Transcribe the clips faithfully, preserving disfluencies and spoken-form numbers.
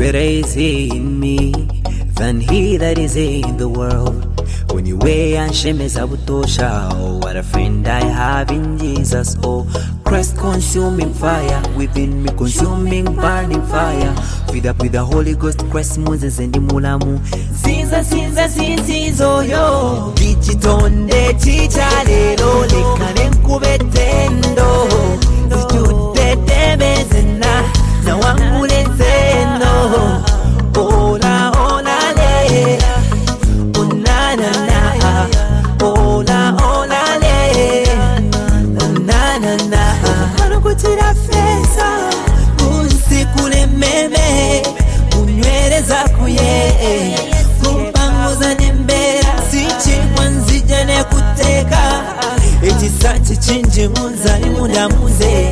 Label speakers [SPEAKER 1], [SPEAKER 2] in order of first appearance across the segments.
[SPEAKER 1] Greater is he in me than he that is in the world. When you weigh and shame is abutosha, oh what a friend I have in Jesus. Oh Christ consuming fire within me, consuming burning fire. Feed up with the Holy Ghost, Christ Moses and the Mulamu. Sinza sinza sinzizo yo Dichitonde chichalero lekane nkubetendo Zijute bezena na wangule nzeno. Ola ola le na na na, ola ola le, na na na. Kano kutira fesa, kunsikule meme, kunyweleza kuye, kumpanguza nembera, sichi mwanzija ne kuteka, echisachi chinji munzali munda muze.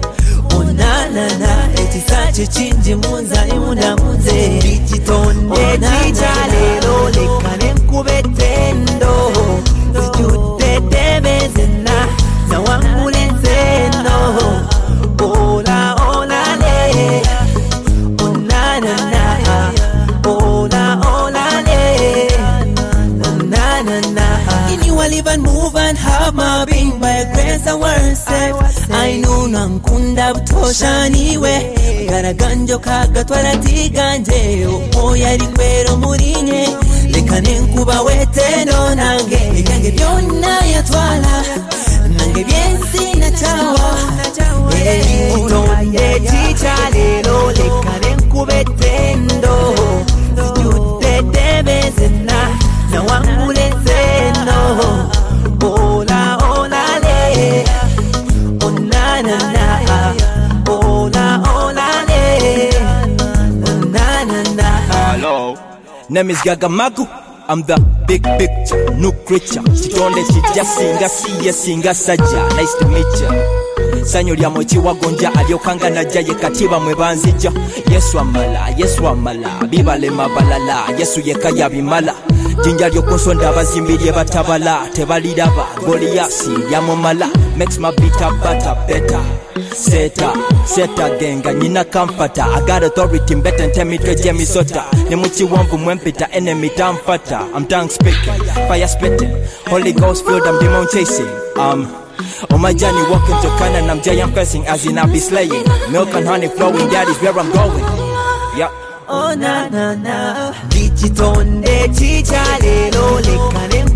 [SPEAKER 1] Na na na, echisachi chinji munzali munda muze. Dichitonde chichalero lekane nkubetendo Zijute bezena na wangule nzeno. Ola ola le, na na na, ola ola le, na na na. In you I live and move and have my being, by grace I was saved. I know nankunda butosha niwe garaganjo kagatwara tiganje oya likwero murinye lekane nkuba weteno nange yange byonna yatwala nange byensi na chawa etonde chichalero lekane nkubetendo zijute bezena na wangule nzeno. Ola ola le, na na na, ola ola le, na na na.
[SPEAKER 2] Hello, name is Gagamagu. I'm the big picture, new creature. Chitonde chija singa siye singa saja. Nice to meet ya. Sanyo lya mochi wagonja aliokanga na jaye katiba mwebanzija. Yesu amala, Yesu amala, bibale mabalala, Yesu yekaya bimala. Jinja lyo konsonda bazimbirye batabala, tebaliraba Goliasi yamomala. Makes my beat up better, better. Seta, seta genga, nina comforter. I got authority, better and tell me to Jemmy Sota. Nemuchi wampu mwempita, enemy tamfata. I'm tongue speaking, fire spitting. Holy Ghost filled, I'm demon chasing. Um, on my journey walking to Canaan, I'm giant facing as in I be slaying. Milk and honey flowing, that is where I'm going. Yeah.
[SPEAKER 1] Oh na na na, Dichitonde chichalero lekane